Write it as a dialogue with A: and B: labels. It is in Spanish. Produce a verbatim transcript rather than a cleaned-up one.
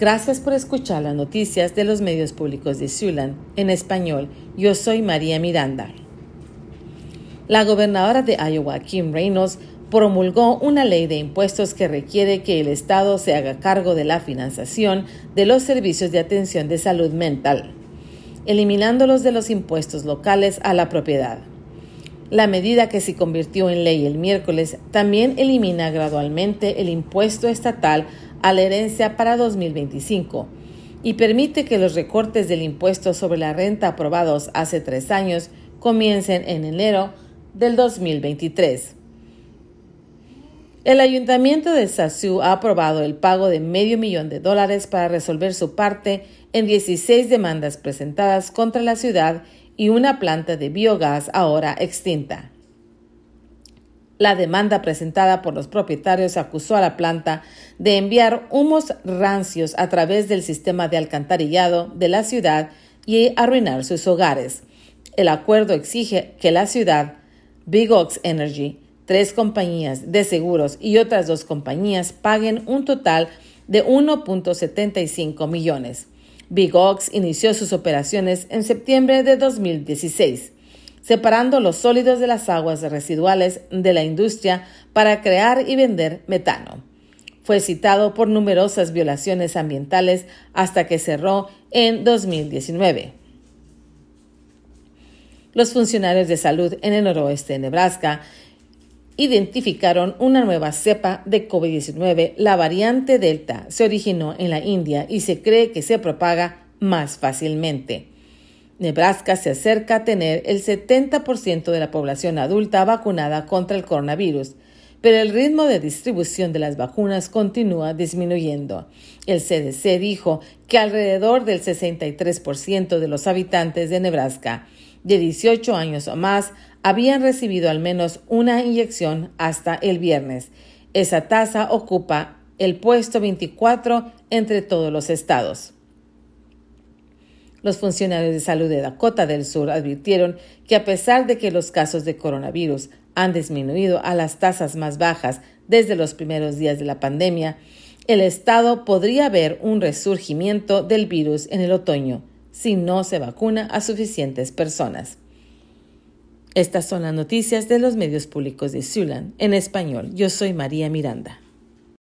A: Gracias por escuchar las noticias de los medios públicos de Siouxland en español. Yo soy María Miranda. La gobernadora de Iowa, Kim Reynolds, promulgó una ley de impuestos que requiere que el Estado se haga cargo de la financiación de los servicios de atención de salud mental, eliminándolos de los impuestos locales a la propiedad. La medida, que se convirtió en ley el miércoles, también elimina gradualmente el impuesto estatal a la herencia para dos mil veinticinco y permite que los recortes del impuesto sobre la renta aprobados hace tres años comiencen en enero del dos mil veintitrés. El ayuntamiento de Sault ha aprobado el pago de medio millón de dólares para resolver su parte en dieciséis demandas presentadas contra la ciudad y una planta de biogás ahora extinta. La demanda presentada por los propietarios acusó a la planta de enviar humos rancios a través del sistema de alcantarillado de la ciudad y arruinar sus hogares. El acuerdo exige que la ciudad, Big Oaks Energy, tres compañías de seguros y otras dos compañías paguen un total de uno punto setenta y cinco millones. Big Oaks inició sus operaciones en septiembre de dos mil dieciséis, separando los sólidos de las aguas residuales de la industria para crear y vender metano. Fue citado por numerosas violaciones ambientales hasta que cerró en dos mil diecinueve. Los funcionarios de salud en el noroeste de Nebraska identificaron una nueva cepa de COVID diecinueve. La variante Delta se originó en la India y se cree que se propaga más fácilmente. Nebraska se acerca a tener el setenta por ciento de la población adulta vacunada contra el coronavirus, pero el ritmo de distribución de las vacunas continúa disminuyendo. El C D C dijo que alrededor del sesenta y tres por ciento de los habitantes de Nebraska de dieciocho años o más habían recibido al menos una inyección hasta el viernes. Esa tasa ocupa el puesto veinticuatro entre todos los estados. Los funcionarios de salud de Dakota del Sur advirtieron que a pesar de que los casos de coronavirus han disminuido a las tasas más bajas desde los primeros días de la pandemia, el estado podría ver un resurgimiento del virus en el otoño si no se vacuna a suficientes personas. Estas son las noticias de los medios públicos de Siouxland en español. Yo soy María Miranda.